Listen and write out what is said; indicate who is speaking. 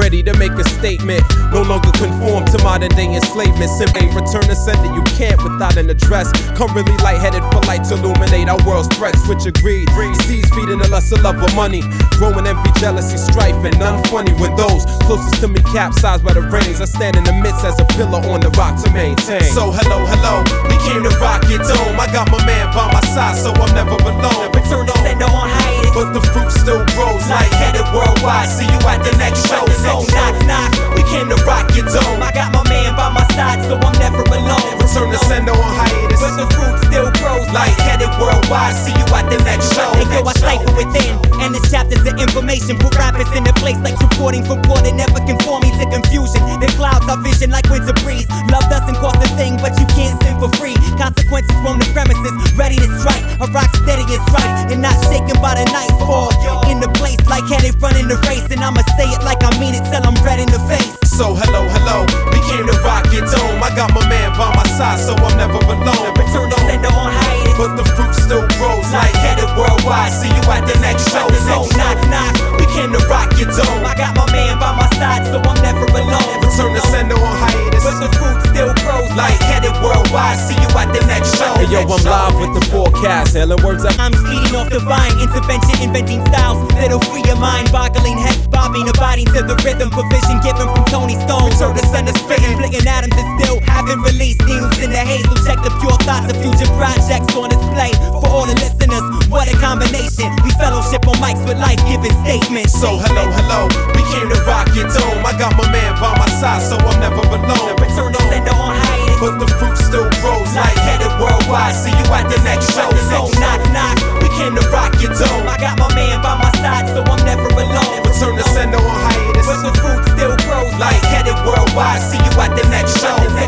Speaker 1: ready to make a statement. No longer conform to modern day enslavement. Simply return to sender, you can't without an address. Currently lightheaded for light to illuminate our world's threats. Which agreed, seeds feeding the lust of love of money. Growing envy, jealousy, strife, and none funny. When those closest to me capsized by the reins, I stand in the midst as a pillar on the rock to maintain. So hello, hello, we came to rock your dome. I got my man by my side, so I'm never alone.
Speaker 2: Return to sender on hiatus,
Speaker 1: but the fruit still grows. Light-headed worldwide, see you at the next show.
Speaker 2: So knock, knock,
Speaker 1: we came to rock your dome.
Speaker 2: I got my man by my side, so I'm never alone.
Speaker 1: Return to sender on hiatus,
Speaker 2: but the fruit still grows.
Speaker 1: Light-headed worldwide, see you at the next show.
Speaker 2: And yo, I cipher within, and this chapter's of information. Put rappers in a place like supporting for water, never conforming to confusion. The clouds are vision like winter breeze. Love doesn't cost a thing, but you can't sin for free. Consequences from the premises, ready to strike. A rock steady is right, and not shaken by the nightfall. In the place like headed running the race, and I'ma say it like I mean it till I'm red in the face.
Speaker 1: So hello, hello, we came to rock your dome. I got my man by my side, so I'm never alone.
Speaker 2: Return to sender on hiatus,
Speaker 1: but the fruit still grows. Light-headed worldwide, see you at the next show.
Speaker 2: So knock, knock,
Speaker 1: we came to rock your dome.
Speaker 2: I got my man by my side, so I'm never alone.
Speaker 1: Return to sender on hiatus,
Speaker 2: but the fruit still grows.
Speaker 1: Light-headed worldwide, see you at the next show. Hey yo, I'm live with the forecast, hailing words up.
Speaker 2: I'm speeding off divine intervention, inventing styles that'll free your mind, boggling heads, bobbing, abiding to the rhythm, provision given from Tony Stone. Return to sender, spitting, splitting atoms and still haven't released needles in the hazel. Check the pure thoughts of future projects on display for all the listeners. What a combination! We fellowship on mics with life-giving statements.
Speaker 1: So hello, hello, we came to rock your dome. I got my man by my side, so I'm never alone.
Speaker 2: Return to sender on hiatus,
Speaker 1: but the fruit still grows. Light-headed worldwide, see you at the next show.
Speaker 2: So knock, knock,
Speaker 1: we came to rock your dome.
Speaker 2: I got my man by my side, so I'm never alone.
Speaker 1: Return to sender on hiatus,
Speaker 2: but the fruit still grows.
Speaker 1: Light-headed worldwide, see you at the next show.